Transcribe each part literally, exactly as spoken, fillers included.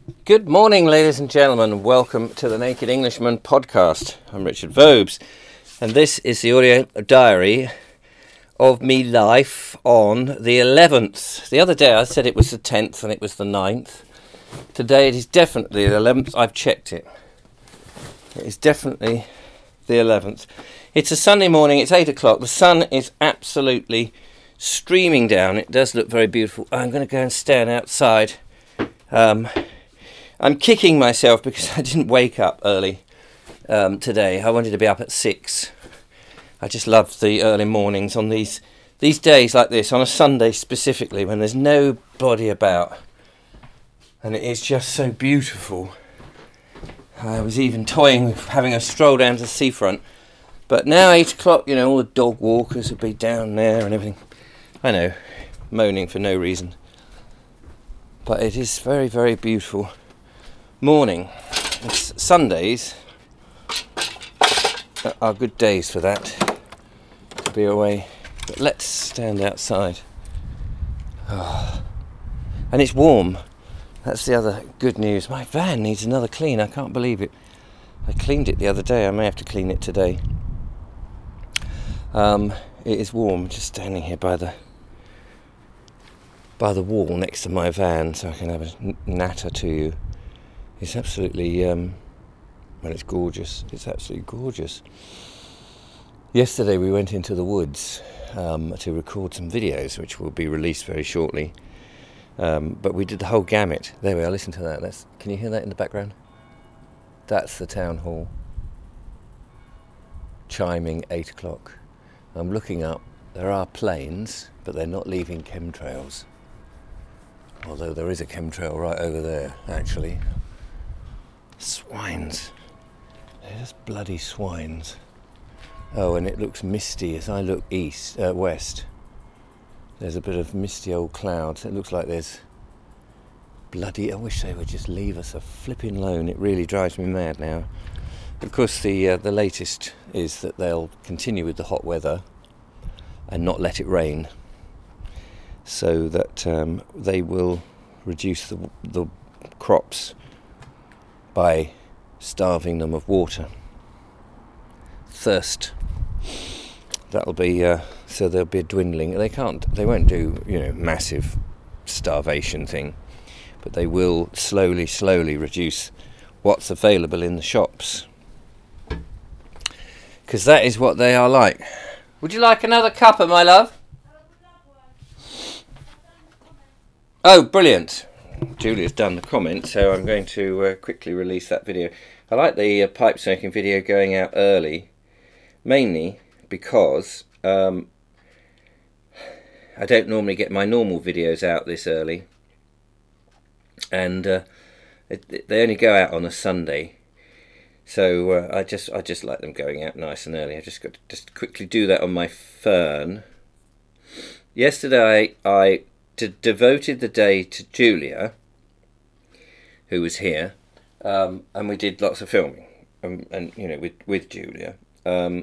Good morning, ladies and gentlemen. Welcome to the Naked Englishman podcast. I'm Richard Vobes, and this is the audio diary of me life on the eleventh. The other day I said it was the tenth and it was the ninth. Today it is definitely the eleventh. I've checked it. It is definitely the eleventh. It's a Sunday morning. It's eight o'clock. The sun is absolutely streaming down. It does look very beautiful. I'm going to go and stand outside. Um... I'm kicking myself because I didn't wake up early um, today. I wanted to be up at six. I just love the early mornings on these these days like this, on a Sunday specifically, when there's nobody about. And it is just so beautiful. I was even toying with having a stroll down to the seafront. But now eight o'clock, you know, all the dog walkers will be down there and everything. I know, moaning for no reason. But it is very, very beautiful morning. It's Sundays are good days for that, to be away. But let's stand outside. Oh. And it's warm. That's the other good news. My van needs another clean. I can't believe it. I cleaned it the other day. I may have to clean it today. Um, it is warm. Just standing here by the by the wall next to my van, so I can have a natter to you. It's absolutely, um, well, it's gorgeous. It's absolutely gorgeous. Yesterday we went into the woods um, to record some videos, which will be released very shortly. Um, but we did the whole gamut. There we are, listen to that. That's, can you hear that in the background? That's the town hall. Chiming eight o'clock. I'm looking up. There are planes, but they're not leaving chemtrails. Although there is a chemtrail right over there, actually. Swines. They're just bloody swines. Oh, and it looks misty as I look east, uh, west. There's a bit of misty old clouds. It looks like there's bloody... I wish they would just leave us a flipping alone. It really drives me mad now. Of course, the uh, the latest is that they'll continue with the hot weather and not let it rain, so that um, they will reduce the the crops by starving them of water. Thirst. That'll be, uh, so there'll be a dwindling. They can't, they won't do, you know, massive starvation thing, but they will slowly, slowly reduce what's available in the shops. Because that is what they are like. Would you like another cuppa, my love? Oh, brilliant. Julia's done the comment, so I'm going to uh, quickly release that video. I like the uh, pipe smoking video going out early, mainly because um, I don't normally get my normal videos out this early, and uh, it, it, they only go out on a Sunday, so uh, I just I just like them going out nice and early. I just got to just quickly do that on my phone. Yesterday I To devoted the day to Julia, who was here, um, and we did lots of filming, um, and you know, with with Julia, um,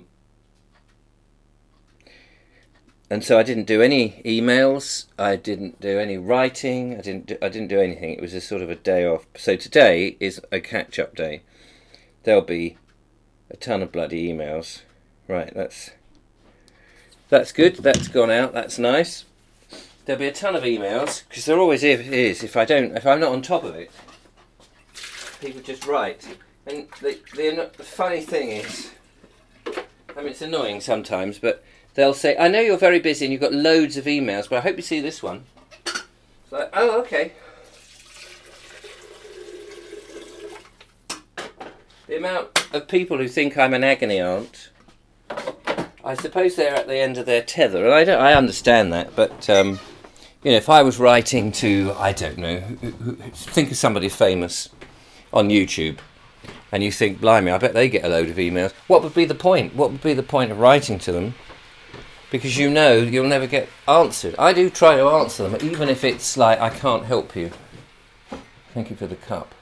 and so I didn't do any emails, I didn't do any writing, I didn't do, I didn't do anything. It was a sort of a day off. So today is a catch-up day. There'll be a ton of bloody emails. Right, that's that's good. That's gone out. That's nice. There'll be a ton of emails, because there always is. If I don't, if I'm not on top of it, people just write. And the, the, the funny thing is, I mean, it's annoying sometimes, but they'll say, I know you're very busy and you've got loads of emails, but I hope you see this one. It's like, oh, okay. The amount of people who think I'm an agony aunt, I suppose they're at the end of their tether, and I don't. I understand that, but um, you know, if I was writing to, I don't know, who, who, think of somebody famous on YouTube, and you think, blimey, I bet they get a load of emails. What would be the point? What would be the point of writing to them? Because you know you'll never get answered. I do try to answer them, even if it's like, I can't help you. Thank you for the cup.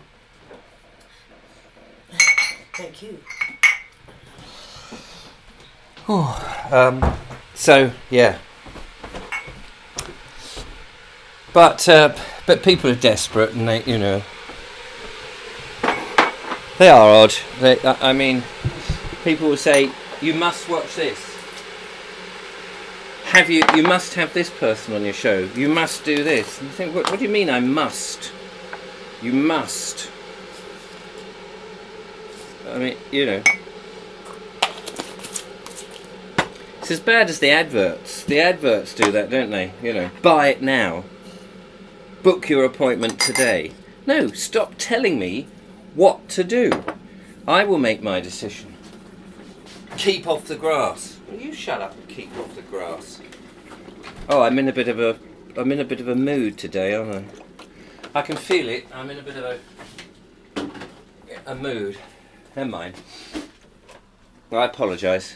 Thank you. um, so yeah, but uh, but people are desperate, and they, you know, They are odd. They, I mean, people will say, you must watch this. Have you, you must have this person on your show. You must do this. And you think, what, what do you mean I must? You must. I mean, you know. It's as bad as the adverts. The adverts do that, don't they? You know, buy it now. Book your appointment today. No, stop telling me what to do. I will make my decision. Keep off the grass. Will you shut up and keep off the grass? Oh, I'm in a bit of a I'm in a bit of a mood today, aren't I? I can feel it. I'm in a bit of a a mood. Never mind. I apologise.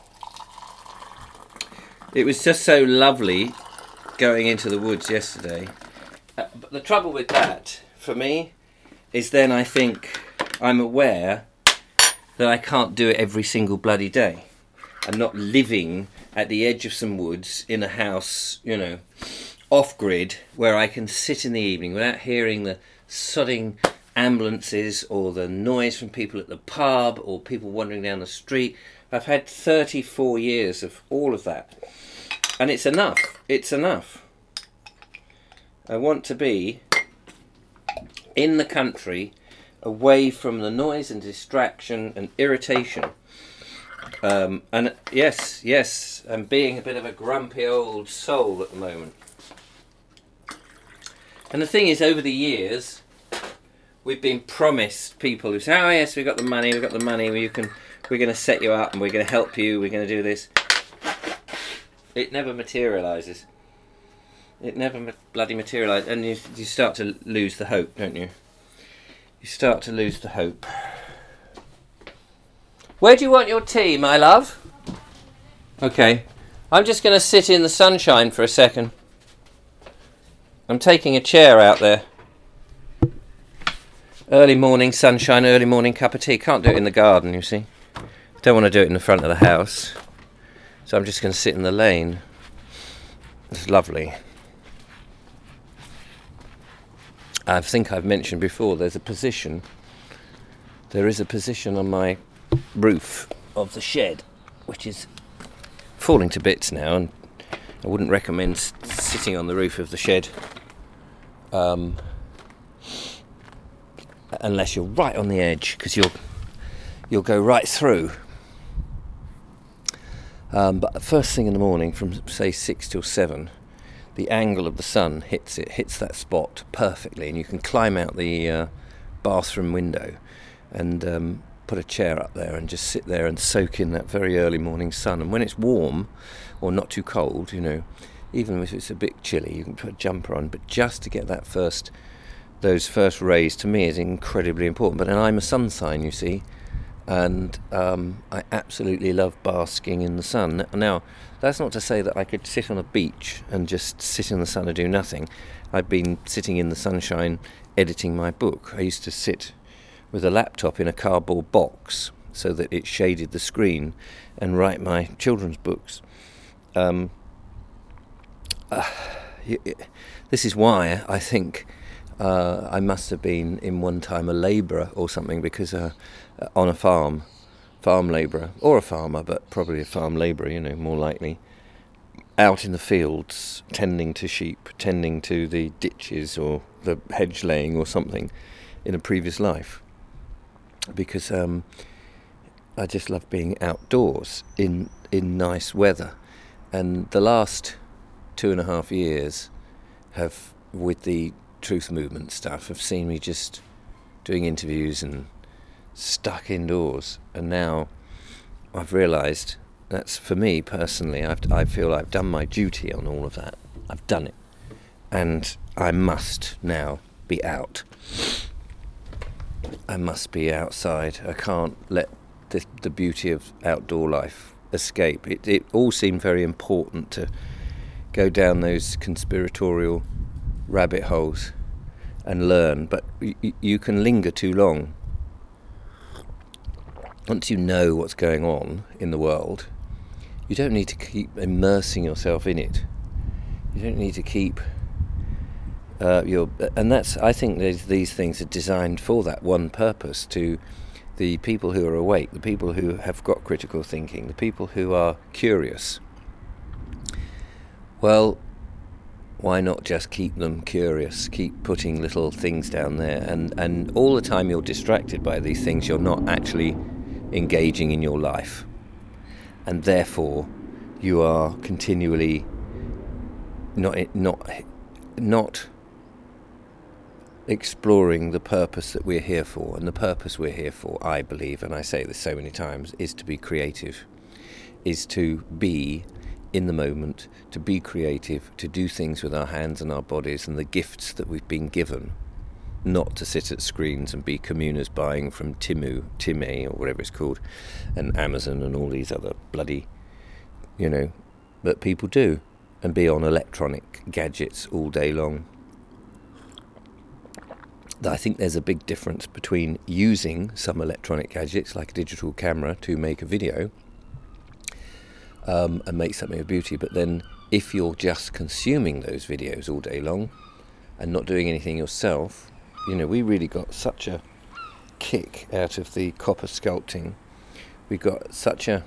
It was just so lovely going into the woods yesterday. Uh, but the trouble with that, for me, is then I think I'm aware that I can't do it every single bloody day. I'm not living at the edge of some woods in a house, you know, off-grid, where I can sit in the evening without hearing the sodding ambulances or the noise from people at the pub or people wandering down the street. I've had thirty-four years of all of that. And it's enough. It's enough. I want to be in the country, away from the noise and distraction and irritation. Um, and yes, yes, I'm being a bit of a grumpy old soul at the moment. And the thing is, over the years, we've been promised people who say, oh yes, we've got the money, we've got the money, you can, we're going to set you up and we're going to help you, we're going to do this. It never materialises. It never ma- bloody materialises. And you, you start to lose the hope, don't you? You start to lose the hope. Where do you want your tea, my love? Okay. I'm just going to sit in the sunshine for a second. I'm taking a chair out there. Early morning sunshine, early morning cup of tea. Can't do it in the garden, you see. Don't want to do it in the front of the house. So I'm just going to sit in the lane. It's lovely. I think I've mentioned before, there's a position, there is a position on my roof of the shed, which is falling to bits now, and I wouldn't recommend s- sitting on the roof of the shed um, unless you're right on the edge, because you'll, you'll go right through. Um, but first thing in the morning, from say six till seven, the angle of the sun hits it, hits that spot perfectly, and you can climb out the uh, bathroom window and um, put a chair up there and just sit there and soak in that very early morning sun. And when it's warm, or not too cold, you know, even if it's a bit chilly, you can put a jumper on, but just to get that first, those first rays, to me, is incredibly important. But then I'm a sun sign, you see, and um, I absolutely love basking in the sun. Now, that's not to say that I could sit on a beach and just sit in the sun and do nothing. I've been sitting in the sunshine editing my book. I used to sit with a laptop in a cardboard box so that it shaded the screen and write my children's books. Um, uh, this is why I think uh, I must have been in one time a labourer or something, because uh, on a farm, farm labourer, or a farmer, but probably a farm labourer, you know, more likely, out in the fields, tending to sheep, tending to the ditches or the hedge laying or something in a previous life. Because um, I just love being outdoors in, in nice weather. And the last two and a half years have, with the truth movement stuff, have seen me just doing interviews and stuck indoors. And now I've realised that's, for me personally, I've, I feel I've done my duty on all of that. I've done it. And I must now be out. I must be outside. I can't let the, the beauty of outdoor life escape. It, it all seemed very important to go down those conspiratorial rabbit holes and learn, but y- you can linger too long. Once you know what's going on in the world, you don't need to keep immersing yourself in it. You don't need to keep uh, your... And that's, I think these things are designed for that one purpose, to the people who are awake, the people who have got critical thinking, the people who are curious, well, why not just keep them curious, keep putting little things down there, and, and all the time you're distracted by these things, you're not actually engaging in your life, and therefore you are continually not not not exploring the purpose that we're here for. And the purpose we're here for, I believe, and I say this so many times, is to be creative, is to be in the moment, to be creative, to do things with our hands and our bodies and the gifts that we've been given, not to sit at screens and be communers buying from Timu, Time, or whatever it's called, and Amazon and all these other bloody, you know, that people do, and be on electronic gadgets all day long. I think there's a big difference between using some electronic gadgets like a digital camera to make a video um, and make something of beauty, but then if you're just consuming those videos all day long and not doing anything yourself, you know, we really got such a kick out of the copper sculpting. We got such a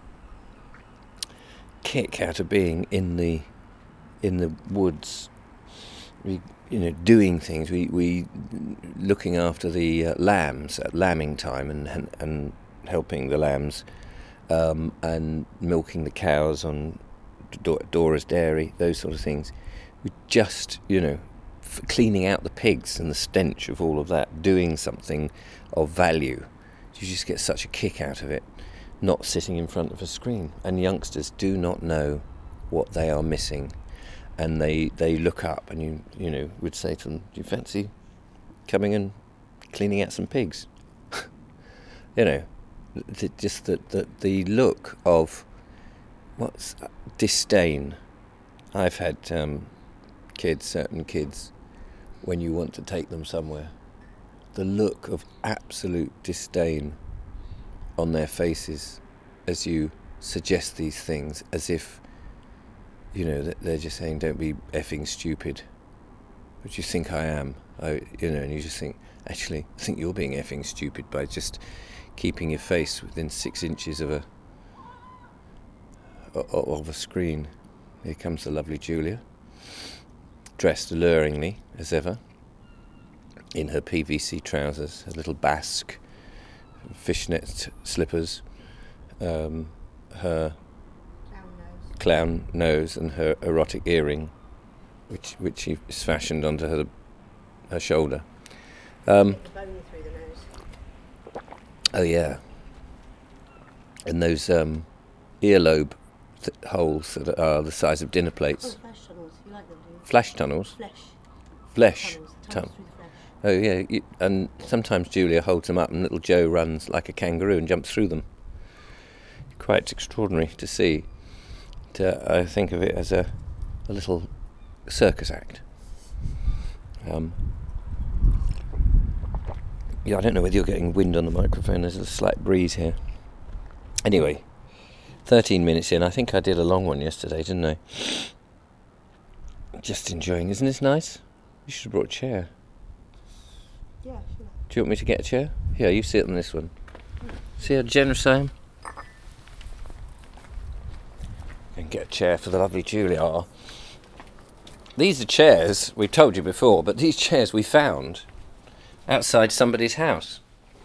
kick out of being in the in the woods. We, you know, doing things. We we looking after the uh, lambs at lambing time and and, and helping the lambs, um, and milking the cows on Dora's dairy. Those sort of things. We just, you know, f- cleaning out the pigs and the stench of all of that. Doing something of value. You just get such a kick out of it. Not sitting in front of a screen. And youngsters do not know what they are missing. And they, they look up and you you know would say to them, do you fancy coming and cleaning out some pigs? You know, th- just the, the, the look of what's disdain. I've had um, kids, certain kids, when you want to take them somewhere, the look of absolute disdain on their faces as you suggest these things, as if, you know, they're just saying, don't be effing stupid. But you think I am, I, you know, and you just think, actually, I think you're being effing stupid by just keeping your face within six inches of a of a screen. Here comes the lovely Julia, dressed alluringly as ever, in her P V C trousers, her little basque, fishnet slippers, um, her clown nose and her erotic earring, which which she is fashioned onto her her shoulder. Um, through the nose. Oh yeah, and those um, earlobe th- holes that are the size of dinner plates. Oh, flash tunnels. You like them, do you? Flash tunnels. Flesh. Flesh. Tunnels. Tunnels Tun- through the flesh. Oh yeah, you, and sometimes Julia holds them up, and little Joe runs like a kangaroo and jumps through them. Quite extraordinary to see. Uh, I think of it as a, a little circus act. Um, yeah, I don't know whether you're getting wind on the microphone. There's a slight breeze here. Anyway, thirteen minutes in. I think I did a long one yesterday, didn't I? Just enjoying. Isn't this nice? You should have brought a chair. Yeah, sure. Do you want me to get a chair? Yeah, you sit on this one. See how generous I am? And get a chair for the lovely Julia. These are chairs, we've told you before, but these chairs we found outside somebody's house.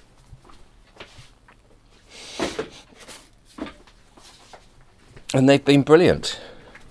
And they've been brilliant.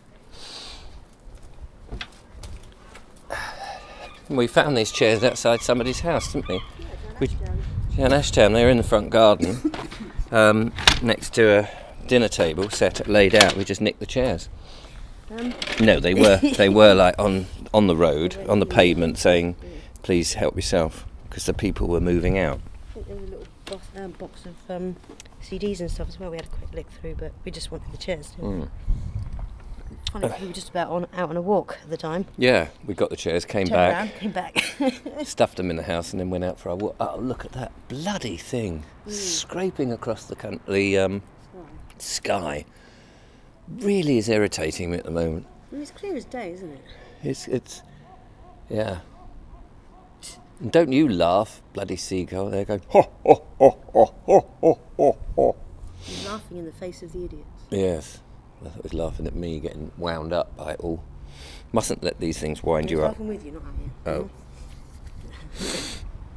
We found these chairs outside somebody's house, didn't we? Yeah, we Ashdown. yeah, in Ashtown. They were in the front garden, um, next to a dinner table set laid out. We just nicked the chairs. Um, No, they were they were like on on the road, on the pavement, saying, "Please help yourself," because the people were moving out. I think there was a little box, um, box of um, C Ds and stuff as well. We had a quick look through, but we just wanted the chairs. Didn't we? Mm. Funny, we were just about on out on a walk at the time. Yeah, we got the chairs, came Turned back, around, came back. stuffed them in the house, and then went out for our walk. Oh, look at that bloody thing scraping across the con- the um, sky. Really is irritating me at the moment. Well, it's clear as day, isn't it? It's it's yeah. And don't you laugh, bloody seagull. They're going, ho, ho, ho, ho, ho, ho, ho, ho. He's laughing in the face of the idiots. Yes. I thought he was laughing at me getting wound up by it all. Mustn't let these things wind He's you up. laughing with you, not at you. Oh.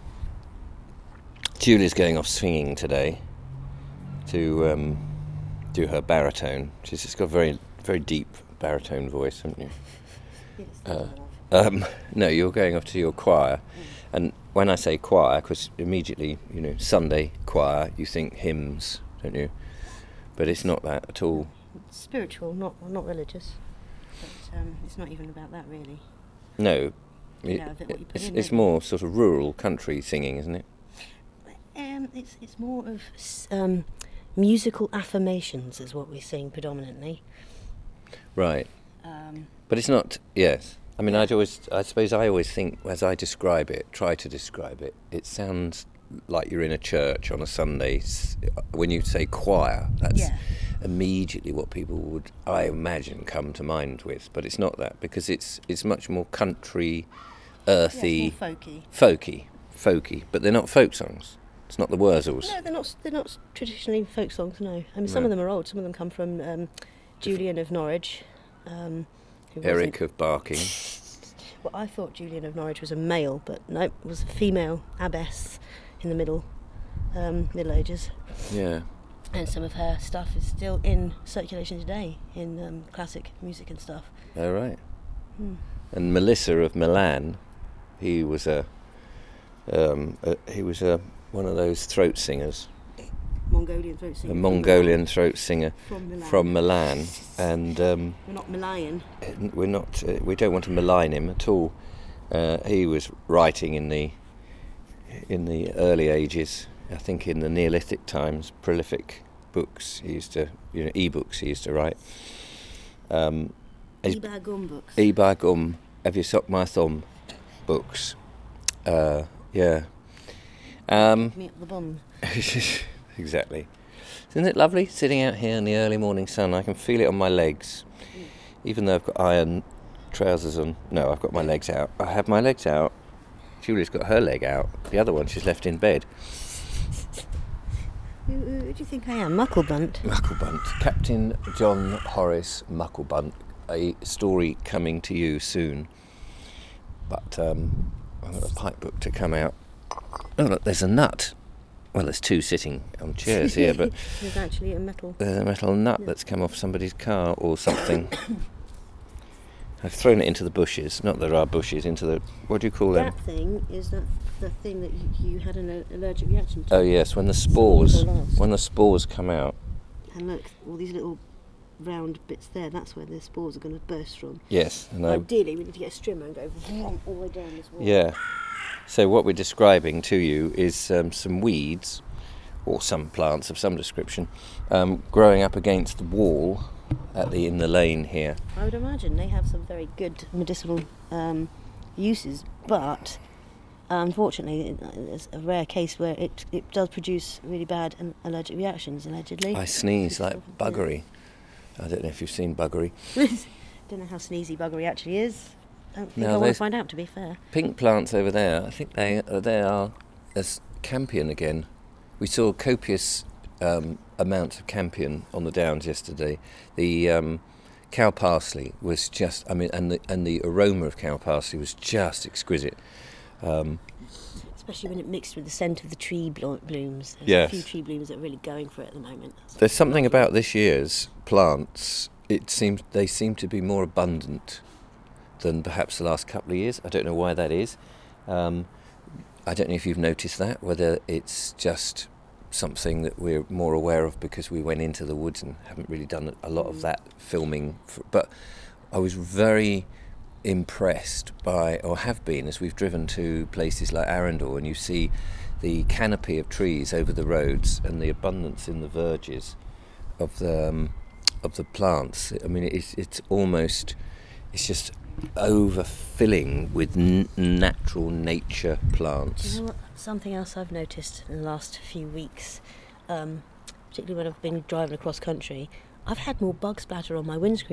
Julie's going off singing today to um, do her baritone. She's just got a very, very deep baritone voice, haven't you? Yes, Uh, um, no, you're going off to your choir. Mm. And when I say choir, because immediately, you know, Sunday choir, you think hymns, don't you? But it's not that at all. It's spiritual, not not religious. But um, it's not even about that, really. No. You It, know, of it, what you put it's in, it's don't you? more sort of rural country singing, isn't it? Um, it's it's more of s- um, musical affirmations, is what we sing predominantly. Right. Um, But it's not, yes. I mean, I'd always, I suppose I always think, as I describe it, try to describe it, it sounds like you're in a church on a Sunday. S- When you say choir, that's Yeah. immediately what people would, I imagine, come to mind with. But it's not that, because it's it's much more country, earthy, yeah, it's more folky. folky, folky. But they're not folk songs. It's not the Wurzels. No, they're not. They're not traditionally folk songs. No, I mean some No. of them are old. Some of them come from um, Julian of Norwich. Um, who Eric wasn't- of Barking. Well, I thought Julian of Norwich was a male, but no, it was a female abbess in the middle, um, Middle Ages. Yeah. And some of her stuff is still in circulation today in um, classic music and stuff. Oh, right. Hmm. And Melissa of Milan, he was a, um, a he was a one of those throat singers, Mongolian throat singer. a Mongolian throat singer From Milan. from Milan, and um, We're not Malayan. we're not uh, we don't want to malign him at all. Uh, he was writing in the in the early ages, I think in the Neolithic times, prolific books. He used to, you know, e-books he used to write. Um, he's- Ibar Gum books. E-by Gum, Have You Sucked My Thumb books. Uh, yeah. Um, Me up the bum. exactly. Isn't it lovely sitting out here in the early morning sun? I can feel it on my legs, even though I've got iron trousers on. No, I've got my legs out. I have my legs out. Julie's got her leg out. The other one she's left in bed. Who, who do you think I am? Mucklebunt? Mucklebunt. Captain John Horace Mucklebunt. A story coming to you soon. But um, I've got a pipe book to come out. Oh, look, there's a nut. Well, there's two sitting on chairs here, but There's actually a metal. there's a metal nut Yeah. that's come off somebody's car or something. I've thrown it into the bushes. Not that there are bushes, into the... What do you call them? That thing is that the thing that you, you had an a- allergic reaction to. Oh, yes, when the spores... Spores or last. When the spores come out. And look, all these little round bits there, that's where the spores are going to burst from. Yes. And I, Ideally, we need to get a strimmer and go vroom all the way down this wall. yeah. So what we're describing to you is um, some weeds, or some plants of some description, um, growing up against the wall at the in the lane here. I would imagine they have some very good medicinal um, uses, but unfortunately, it- it's a rare case where it, it does produce really bad and allergic reactions, allegedly. I sneeze like buggery. I don't know if you've seen buggery. Don't know how sneezy buggery actually is. Don't think No, I want to there's- find out, to be fair. Pink plants over there, I think they uh, they are as campion again. We saw copious um, amounts of campion on the downs yesterday. The um, cow parsley was just, I mean, and the and the aroma of cow parsley was just exquisite. Um, Especially when it mixed with the scent of the tree blo- blooms. There's Yes. a few tree blooms that are really going for it at the moment. That's there's something lovely. about this year's plants. It seems they seem to be more abundant than perhaps the last couple of years. I don't know why that is. Um, I don't know if you've noticed that, whether it's just something that we're more aware of because we went into the woods and haven't really done a lot of that filming. For, but I was very impressed by, or have been, as we've driven to places like Arundel, and you see the canopy of trees over the roads and the abundance in the verges of the um, of the plants. I mean, it's it's almost, it's just overfilling with n- natural nature Do plants. you know what? Something else I've noticed in the last few weeks, um, particularly when I've been driving across country, I've had more bug splatter on my windscreen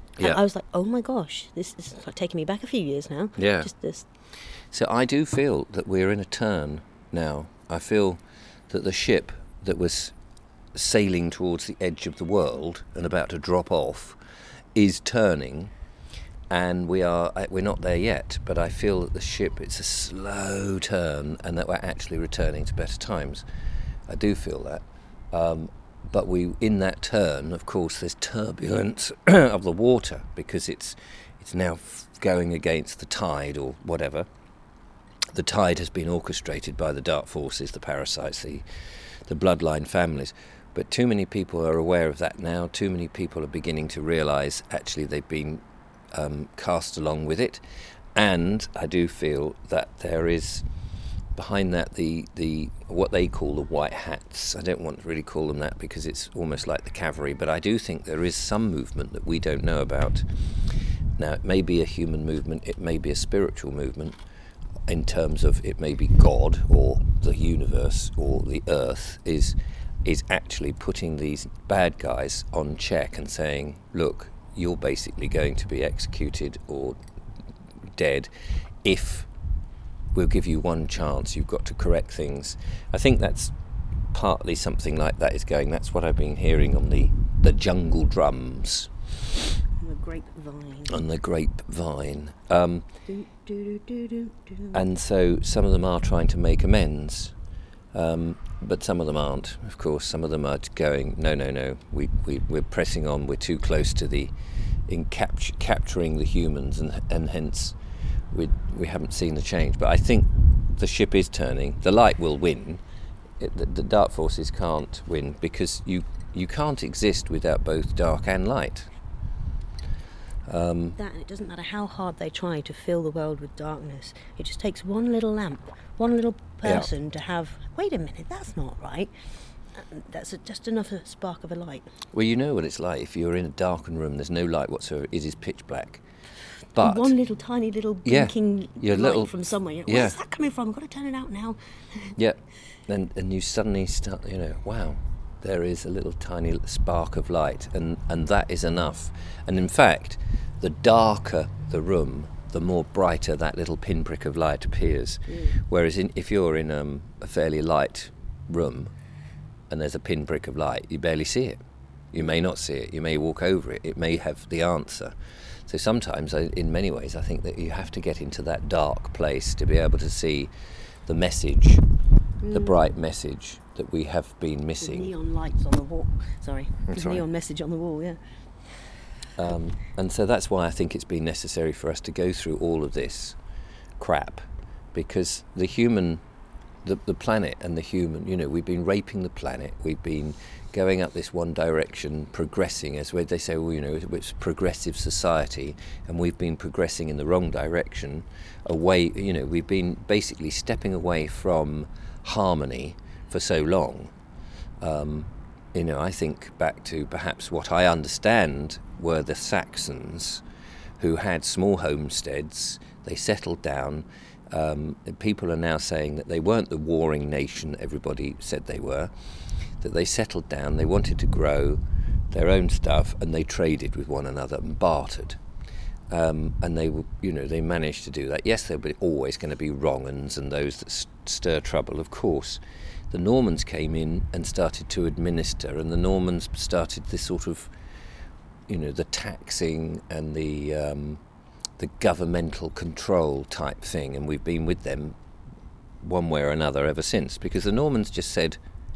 And Yeah. I was like, oh my gosh, this is like taking me back a few years now. Yeah. Just this. So I do feel that we're in a turn now. I feel that the ship that was sailing towards the edge of the world and about to drop off is turning, and we are we're not there yet, but I feel that the ship, it's a slow turn, and that we're actually returning to better times. I do feel that. Um, but we, in that turn, of course, there's turbulence of the water, because it's it's now f- going against the tide or whatever. The tide has been orchestrated by the dark forces, the parasites, the the bloodline families. But too many people are aware of that now. Too many people are beginning to realise actually they've been um, cast along with it. And I do feel that there is behind that the, the what they call the white hats. I don't want to really call them that because it's almost like the cavalry, but I do think there is some movement that we don't know about. Now, it may be a human movement, it may be a spiritual movement, in terms of it may be God or the universe or the earth is is actually putting these bad guys on check and saying, look, you're basically going to be executed or dead if we'll give you one chance. You've got to correct things. I think that's partly something like that is going. That's what I've been hearing on the, the jungle drums. The grapevine. On the grapevine. Um, do, do, do, do, do. and so some of them are trying to make amends, um, but some of them aren't. Of course, some of them are going, no, no, no, we, we, we're pressing on, we're too close to the, in capt- capturing the humans, and, and hence we we haven't seen the change. But I think the ship is turning. The light will win. It, the, the dark forces can't win, because you, you can't exist without both dark and light. Um, that, and it doesn't matter how hard they try to fill the world with darkness. It just takes one little lamp, one little person yeah. to have, wait a minute, that's not right. That's a, just enough a spark of a light. Well, you know what it's like. If you're in a darkened room, there's no light whatsoever. It is pitch black. But and one little tiny little blinking yeah, light little, from somewhere. Where's yeah. that coming from? I've got to turn it out now. Yeah, and and you suddenly start, you know, wow, there is a little tiny spark of light, and, and that is enough. And in fact, the darker the room, the more brighter that little pinprick of light appears. Mm. Whereas in, if you're in um, a fairly light room and there's a pinprick of light, you barely see it. You may not see it. You may walk over it. It may have the answer. So sometimes, in many ways, I think that you have to get into that dark place to be able to see the message, mm. the bright message that we have been missing. With neon lights on the wall. Sorry. That's With right. neon message on the wall, yeah. Um, and so that's why I think it's been necessary for us to go through all of this crap, because the human, the, the planet and the human, you know, we've been raping the planet, we've been going up this one direction, progressing, as they say, well, you know, it's progressive society, and we've been progressing in the wrong direction, away, you know, we've been basically stepping away from harmony for so long. Um, you know, I think back to perhaps what I understand were the Saxons, who had small homesteads, they settled down. Um, people are now saying that they weren't the warring nation everybody said they were, that they settled down, they wanted to grow their own stuff, and they traded with one another and bartered. Um, and they were, you know, they managed to do that. Yes, there were always going to be wrong-uns and those that st- stir trouble, of course. The Normans came in and started to administer, and the Normans started this sort of, you know, the taxing and the um, the governmental control type thing, and we've been with them one way or another ever since, because the Normans just said,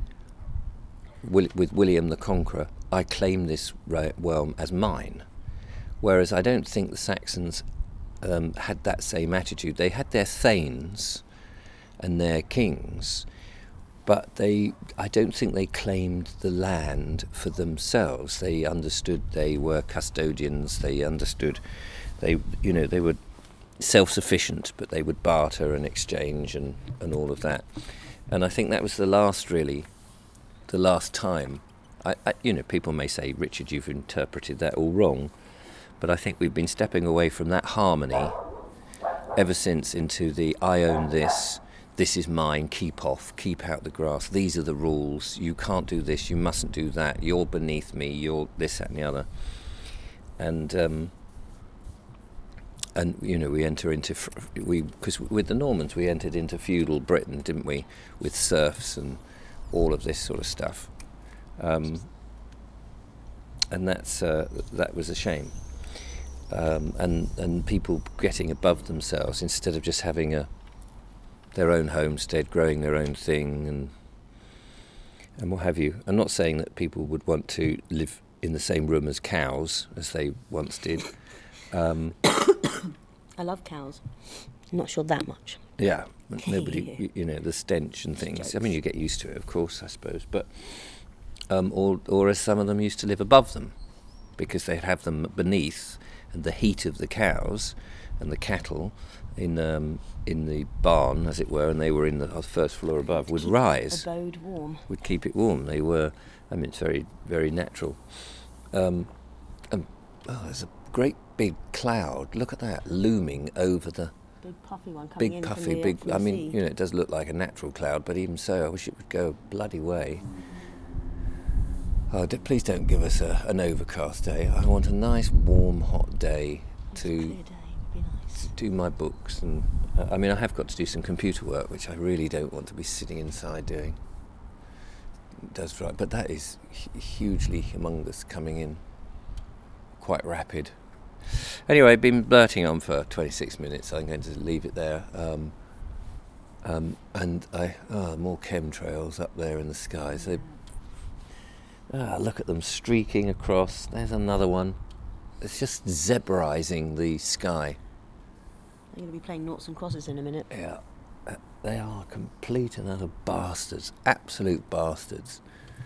with William the Conqueror, I claim this realm as mine. Whereas I don't think the Saxons um, had that same attitude. They had their thanes and their kings, but they, I don't think they claimed the land for themselves. They understood they were custodians. They understood, they, you know, they were self-sufficient, but they would barter and exchange and, and all of that. And I think that was the last, really, the last time. I, I, you know, people may say, Richard, you've interpreted that all wrong, but I think we've been stepping away from that harmony ever since into the I own this. This is mine, keep off, keep out the grass, these are the rules, you can't do this, you mustn't do that, you're beneath me, you're this, that and the other. and um, and you know we enter into fr- we because with the Normans we entered into feudal Britain, didn't we, with serfs and all of this sort of stuff, um, and that's uh, that was a shame. Um, and and people getting above themselves instead of just having a their own homestead, growing their own thing, and and what have you. I'm not saying that people would want to live in the same room as cows as they once did. Um, I love cows. I'm not sure that much. Yeah, nobody, you, you know, the stench and things. Jokes. I mean, you get used to it, of course, I suppose. But um, or or as some of them used to live above them, because they'd have them beneath. And the heat of the cows and the cattle in um, in the barn, as it were, and they were in the first floor above, would Keep rise. Abode warm. Would keep it warm. They were, I mean, it's very, very natural. Um, and, oh, there's a great big cloud. Look at that, looming over the Big puffy one coming big in puffy, from the, big. from I the mean, sea. you know, it does look like a natural cloud, but even so, I wish it would go a bloody way. Oh, d- please don't give us a, an overcast day. I want a nice, warm, hot day Just a to clear day would be nice. do my books. And uh, I mean, I have got to do some computer work, which I really don't want to be sitting inside doing. It does right, but that is hu- hugely humongous coming in, quite rapid. Anyway, I've been blurting on for twenty-six minutes. I'm going to leave it there. Um, um, and I, oh, more chemtrails up there in the skies. They, ah, look at them streaking across. There's another one. It's just zebraizing the sky. I'm going to be playing noughts and crosses in a minute. Yeah, uh, they are complete and utter bastards, absolute bastards.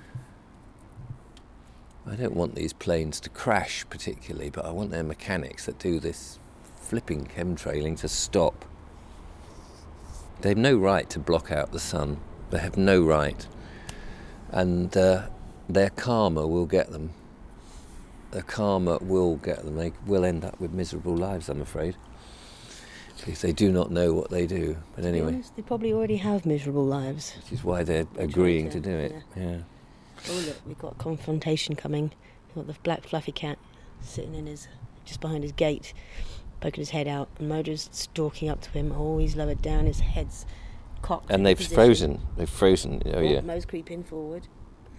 I don't want these planes to crash particularly, but I want their mechanics that do this flipping chemtrailing to stop. They have no right to block out the sun. They have no right. And uh, their karma will get them. Their karma will get them. They will end up with miserable lives, I'm afraid, because they do not know what they do. But To be anyway, honest, they probably already have miserable lives. which is why they're They're agreeing trying to to- do it. Yeah. Oh look, we've got confrontation coming. We've got the black fluffy cat sitting in his, just behind his gate, poking his head out, and Mojo's stalking up to him. Oh, he's lowered down, his head's cocked. And in they've position. frozen. They've frozen. Oh, Oh, yeah. Mo's creeping forward.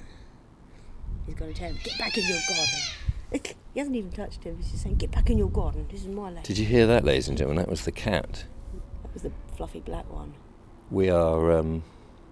He's going to tell him, get back in your garden. He hasn't even touched him. He's just saying, get back in your garden. This is my land. Did you hear that, ladies and gentlemen? That was the cat. That was the fluffy black one. We are um,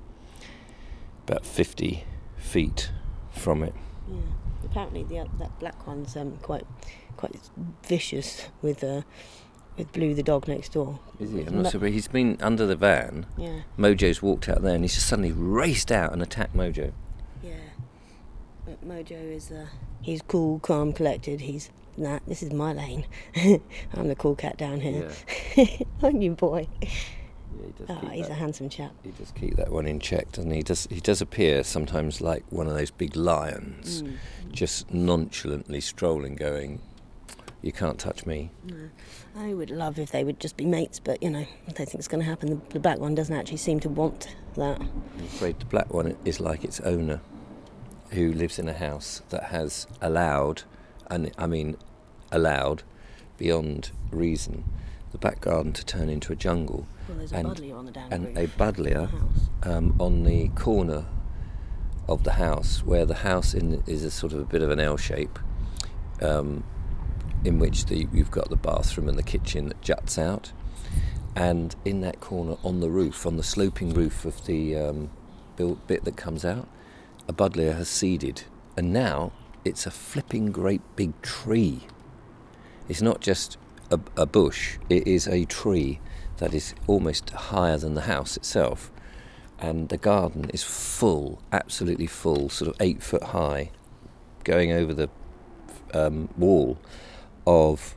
about fifty feet from it. Yeah. Apparently, the oth- that black one's um, quite, quite vicious with uh, with Blue, the dog next door. Is he? It's I'm not mo- sure, but he's been under the van. Yeah, Mojo's walked out there, and he's just suddenly raced out and attacked Mojo. yeah. But Mojo is uh, he's cool, calm, collected. He's nah, this is my lane. I'm the cool cat down here. Aren't you, boy? Yeah, he does. Oh, keep he's that. a handsome chap. He does keep that one in check, doesn't he? He does. He does appear sometimes like one of those big lions, Mm. just nonchalantly strolling, going, "You can't touch me." No. I would love if they would just be mates, but you know, I don't think it's going to happen. The, the black one doesn't actually seem to want that. I'm afraid the black one is like its owner, who lives in a house that has allowed, and I mean allowed, beyond reason, the back garden to turn into a jungle. Well, there's a And- buddleia on the damn And roof a of the buddleia house. um, on the corner of the house, where the house in is a sort of a bit of an L shape, um, in which the you've got the bathroom and the kitchen that juts out, and in that corner on the roof, on the sloping roof of the um, built bit that comes out, a buddleia has seeded, and now it's a flipping great big tree. It's not just a, a bush; it is a tree that is almost higher than the house itself, and the garden is full, absolutely full, sort of eight foot high, going over the um, wall of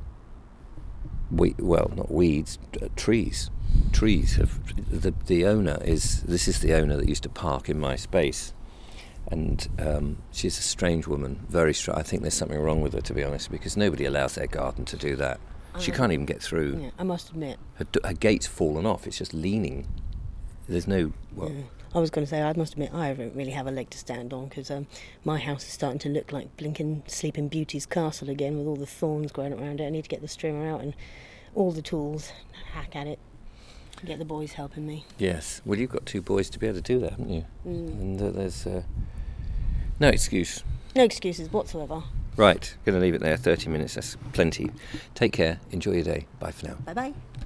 we well not weeds, uh, trees. Trees have the the owner is this is the owner that used to park in my space, and um, she's a strange woman, very strange. I think there's something wrong with her, to be honest, because nobody allows their garden to do that. She I- can't even get through. Yeah, I must admit. Her, d- her gate's fallen off. It's just leaning. There's no... Well, Yeah. I was going to say, I must admit, I don't really have a leg to stand on, because um, my house is starting to look like blinking Sleeping Beauty's castle again, with all the thorns growing around it. I need to get the strimmer out and all the tools, hack at it, get the boys helping me. yes. Well, you've got two boys to be able to do that, haven't you? Mm. And uh, there's uh, no excuse. No excuses whatsoever. Right, going to leave it there. thirty minutes, that's plenty. Take care. Enjoy your day. Bye for now. Bye-bye.